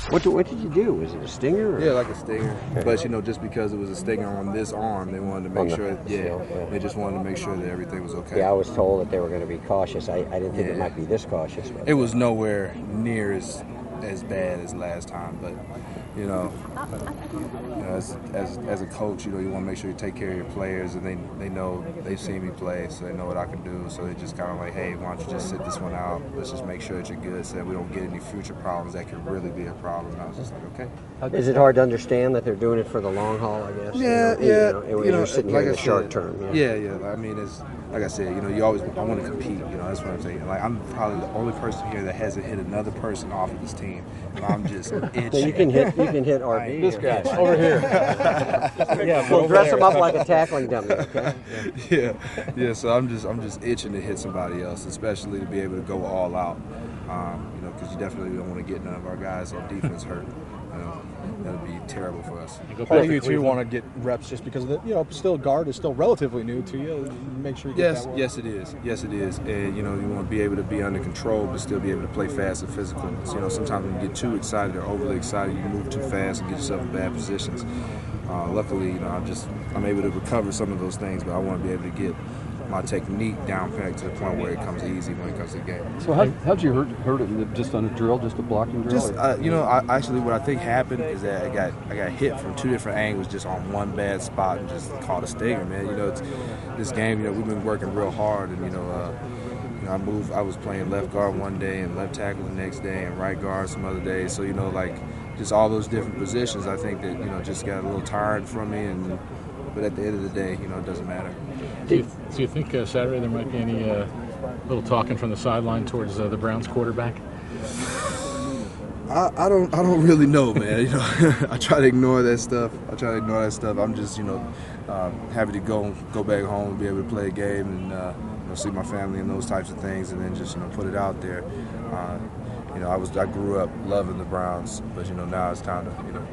What did you do? Was it a stinger? Or? Yeah, like a stinger. But just because it was a stinger on this arm, they wanted to make sure. Yeah, they just wanted to make sure that everything was okay. Yeah, I was told that they were going to be cautious. I didn't think it might be this cautious. But it was nowhere near as bad as last time, but as a coach, you want to make sure you take care of your players, and they know they've seen me play, so they know what I can do. So they just kind of like, hey, why don't you just sit this one out? Let's just make sure that you're good, so that we don't get any future problems that could really be a problem. And I was just like, okay. Is it hard to understand that they're doing it for the long haul? I guess. Yeah. You're sitting here in the short term. Yeah. I mean, it's like I said, I want to compete. That's what I'm saying. Like, I'm probably the only person here that hasn't hit another person off of this team. And I'm just itching. So you can hit RB. This guy over here. Yeah, we'll dress him up like a tackling dummy. Okay. Yeah. So I'm just itching to hit somebody else, especially to be able to go all out. Because you definitely don't want to get none of our guys on defense hurt. That would be terrible for us. I think you two want to get reps just because still guard is still relatively new to you. Make sure you get that work. Yes, it is. And you want to be able to be under control, but still be able to play fast and physical. So, sometimes when you get too excited or overly excited, you move too fast and get yourself in bad positions. Luckily, I'm able to recover some of those things, but I want to be able to get my technique down packed to the point where it comes easy when it comes to the game. So how'd you hurt it? Just on a drill, just a blocking drill? Just actually what I think happened is that I got hit from two different angles just on one bad spot and just caught a stinger, man. It's this game. We've been working real hard, and I was playing left guard one day and left tackle the next day and right guard some other days. So just all those different positions, I think that just got a little tired from me, but at the end of the day, it doesn't matter. Do you think Saturday there might be any little talking from the sideline towards the Browns quarterback? I don't really know, man. I try to ignore that stuff. I'm just happy to go back home and be able to play a game and see my family and those types of things, and then just put it out there. I grew up loving the Browns, but now it's time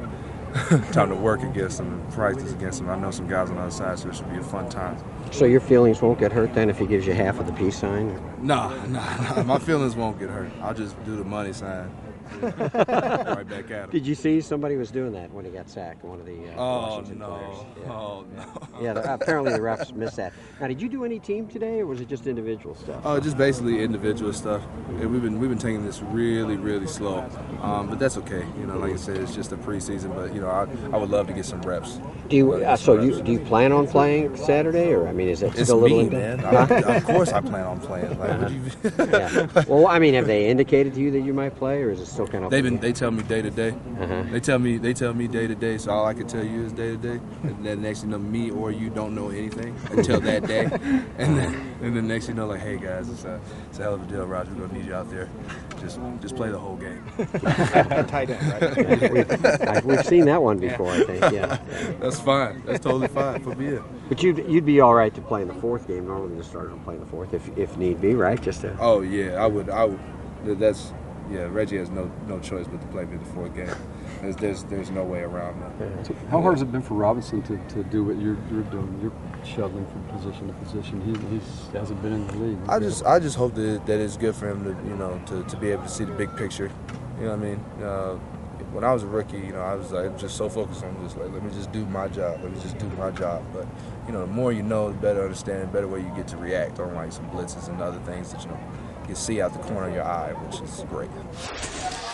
to work against them and practice against them. I know some guys on the other side, so it should be a fun time. So your feelings won't get hurt then if he gives you half of the peace sign? Nah. My feelings won't get hurt. I'll just do the money sign. Right back at him. Did you see somebody was doing that when he got sacked? One of the Washington players. Yeah. Oh no! Yeah, apparently the refs missed that. Now, did you do any team today, or was it just individual stuff? Oh, just basically individual stuff. Yeah, we've been taking this really, really slow, but that's okay. Like I said, it's just a preseason. But I would love to get some reps. Do you plan on playing Saturday, or is it still a little? Man. Of course, I plan on playing. Yeah. Well, have they indicated to you that you might play, or is it still kind of? They tell me day to day. They tell me day to day. So all I can tell you is day to day. And then next me or you don't know anything until that day. And then next like, hey guys, it's a hell of a deal, Roger. We're gonna need you out there. Just play the whole game. Tight end, right? Yeah, we've seen that one before, I think. Yeah. That's fine. That's totally fine for me. But you'd be all right to play in the fourth game. Normally, the starter will play in the fourth if need be, right? Oh yeah, I would. Reggie has no choice but to play me the fourth game. There's no way around that. So how hard has it been for Robinson to do what you're doing? You're shuttling from position to position. He hasn't been in the league. I just hope that it's good for him to be able to see the big picture. You know what I mean? When I was a rookie, I was just so focused on just let me just do my job. But the more the better understanding, the better way you get to react on some blitzes and other things that you can see out the corner of your eye, which is great.